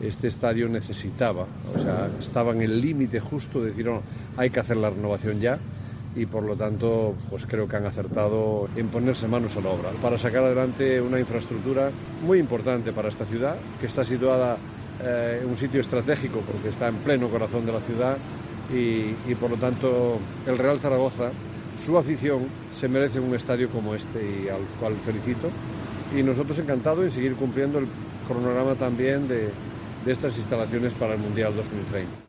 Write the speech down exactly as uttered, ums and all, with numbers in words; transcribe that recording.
este estadio necesitaba, o sea, estaba en el límite justo de decir, no, hay que hacer la renovación ya, y por lo tanto pues creo que han acertado en ponerse manos a la obra para sacar adelante una infraestructura muy importante para esta ciudad, que está situada eh, en un sitio estratégico porque está en pleno corazón de la ciudad y, y por lo tanto el Real Zaragoza, su afición, se merece un estadio como este y al cual felicito, y nosotros encantados en seguir cumpliendo el cronograma también de, de estas instalaciones para el Mundial dos mil treinta.